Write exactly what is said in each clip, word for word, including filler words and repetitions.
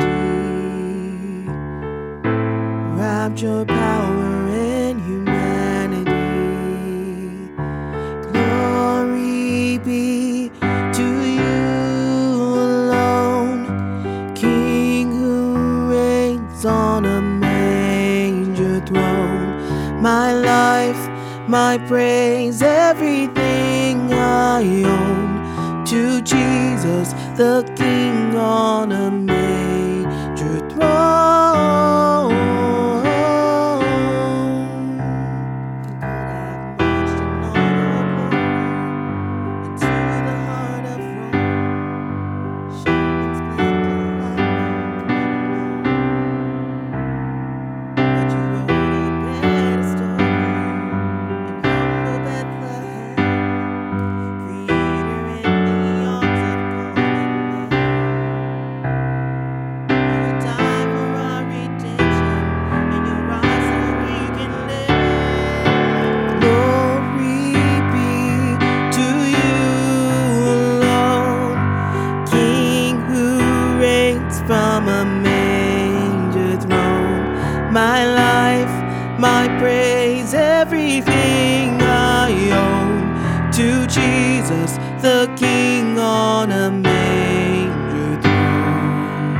wrapped your power in humanity. Glory be to you alone, King who reigns on a manger throne. My life, my praise, everything I own, to Jesus, the King on a manger throne. From a manger throne, my life, my praise, everything I own, to Jesus, the King on a manger throne.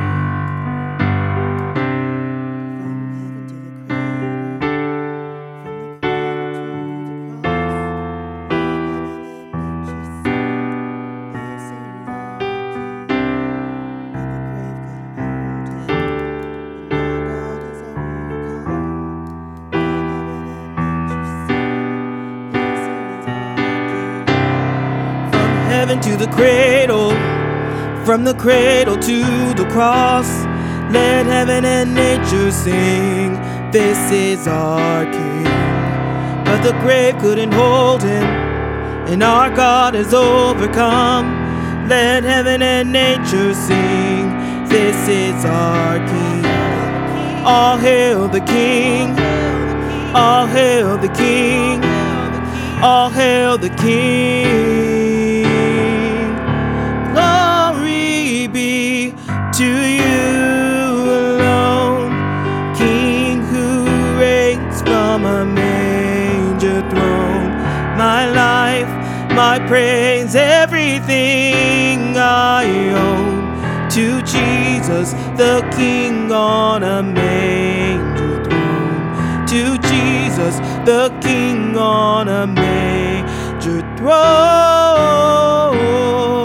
Heaven to the cradle, from the cradle to the cross, let heaven and nature sing, this is our King. But the grave couldn't hold him, and our God has overcome. Let heaven and nature sing, this is our King. All hail the King, all hail the King, all hail the King. To you alone, King who reigns from a manger throne. My life, my praise, everything I own, to Jesus, the King on a manger throne. To Jesus, the King on a manger throne.